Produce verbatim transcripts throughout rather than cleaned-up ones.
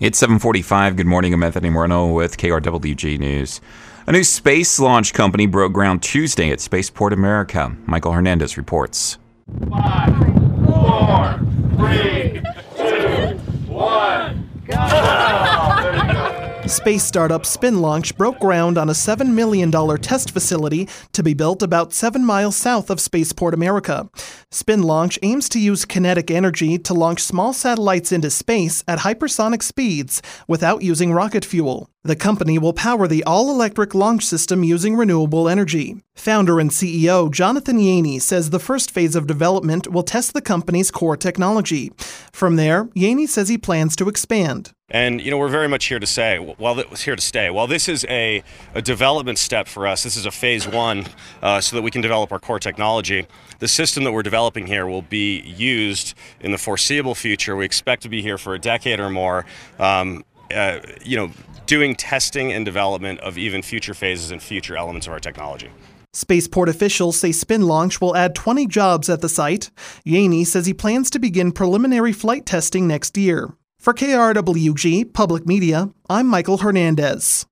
It's seven forty-five. Good morning. I'm Anthony Moreno with K R W G News. A new space launch company broke ground Tuesday at Spaceport America. Michael Hernandez reports. Five, four, three, two, one, go! Space startup SpinLaunch broke ground on a seven million dollars test facility to be built about seven miles south of Spaceport America. SpinLaunch aims to use kinetic energy to launch small satellites into space at hypersonic speeds without using rocket fuel. The company will power the all-electric launch system using renewable energy. Founder and C E O Jonathan Yaney says the first phase of development will test the company's core technology. From there, Yaney says he plans to expand. And, you know, we're very much here to say, while it was here to stay. While this is a, a development step for us, this is a phase one uh, so that we can develop our core technology. The system that we're developing here will be used in the foreseeable future. We expect to be here for a decade or more, um, uh, you know, doing testing and development of even future phases and future elements of our technology. Spaceport officials say SpinLaunch will add twenty jobs at the site. Yaney says he plans to begin preliminary flight testing next year. For K R W G Public Media, I'm Michael Hernandez.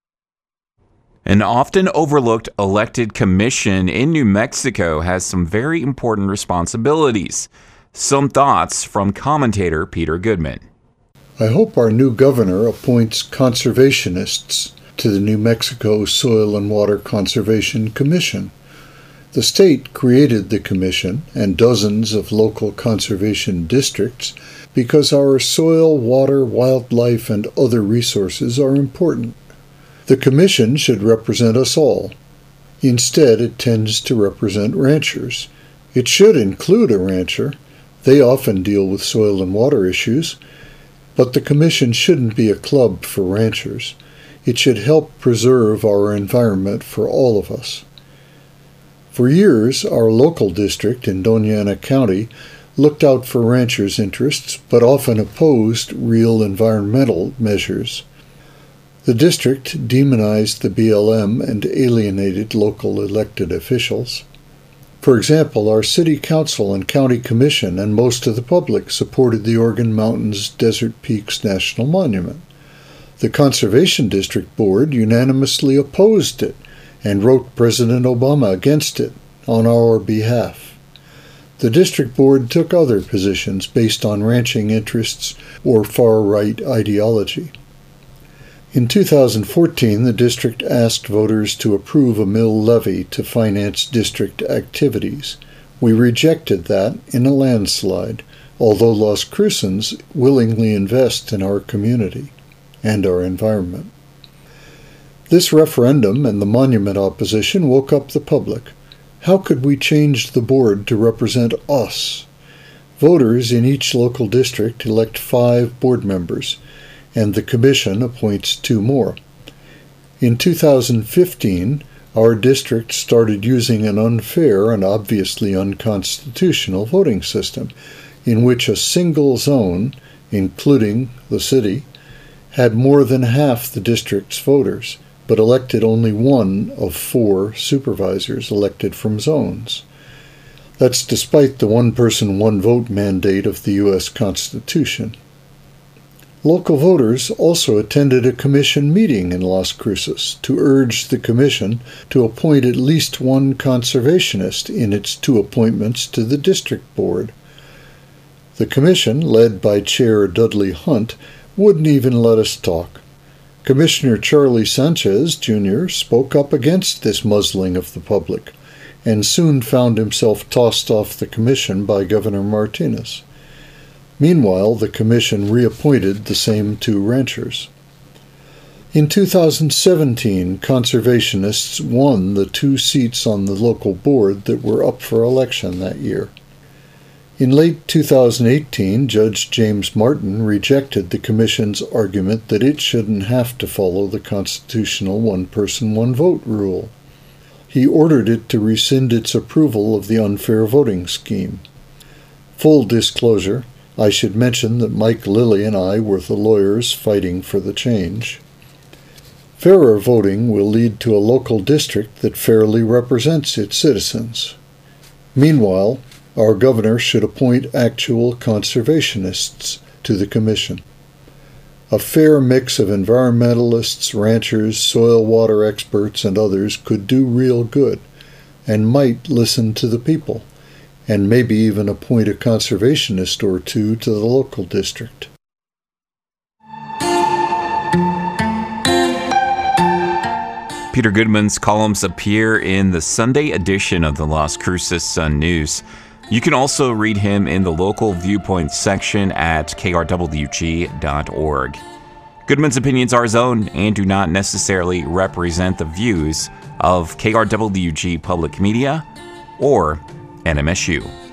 An often overlooked elected commission in New Mexico has some very important responsibilities. Some thoughts from commentator Peter Goodman. I hope our new governor appoints conservationists to the New Mexico Soil and Water Conservation Commission. The state created the commission and dozens of local conservation districts because our soil, water, wildlife, and other resources are important. The commission should represent us all. Instead, it tends to represent ranchers. It should include a rancher. They often deal with soil and water issues. But the commission shouldn't be a club for ranchers. It should help preserve our environment for all of us. For years, our local district in Doña Ana County looked out for ranchers' interests, but often opposed real environmental measures. The district demonized the B L M and alienated local elected officials. For example, our city council and county commission and most of the public supported the Organ Mountains Desert Peaks National Monument. The Conservation District Board unanimously opposed it and wrote President Obama against it on our behalf. The district board took other positions based on ranching interests or far-right ideology. In two thousand fourteen, the district asked voters to approve a mill levy to finance district activities. We rejected that in a landslide, although Las Crucens willingly invest in our community and our environment. This referendum and the monument opposition woke up the public. How could we change the board to represent us? Voters in each local district elect five board members, and the commission appoints two more. In two thousand fifteen, our district started using an unfair and obviously unconstitutional voting system, in which a single zone, including the city, had more than half the district's voters, but elected only one of four supervisors elected from zones. That's despite the one-person, one-vote mandate of the U S Constitution. Local voters also attended a commission meeting in Las Cruces to urge the commission to appoint at least one conservationist in its two appointments to the district board. The commission, led by Chair Dudley Hunt, wouldn't even let us talk. Commissioner Charlie Sanchez, Junior spoke up against this muzzling of the public, and soon found himself tossed off the commission by Governor Martinez. Meanwhile, the commission reappointed the same two ranchers. In two thousand seventeen, conservationists won the two seats on the local board that were up for election that year. In late two thousand eighteen, Judge James Martin rejected the commission's argument that it shouldn't have to follow the constitutional one-person, one-vote rule. He ordered it to rescind its approval of the unfair voting scheme. Full disclosure, I should mention that Mike Lilly and I were the lawyers fighting for the change. Fairer voting will lead to a local district that fairly represents its citizens. Meanwhile, our governor should appoint actual conservationists to the commission. A fair mix of environmentalists, ranchers, soil water experts, and others could do real good and might listen to the people, and maybe even appoint a conservationist or two to the local district. Peter Goodman's columns appear in the Sunday edition of the Las Cruces Sun News. You can also read him in the local viewpoints section at k r w g dot org. Goodman's opinions are his own and do not necessarily represent the views of K R W G Public Media or N M S U.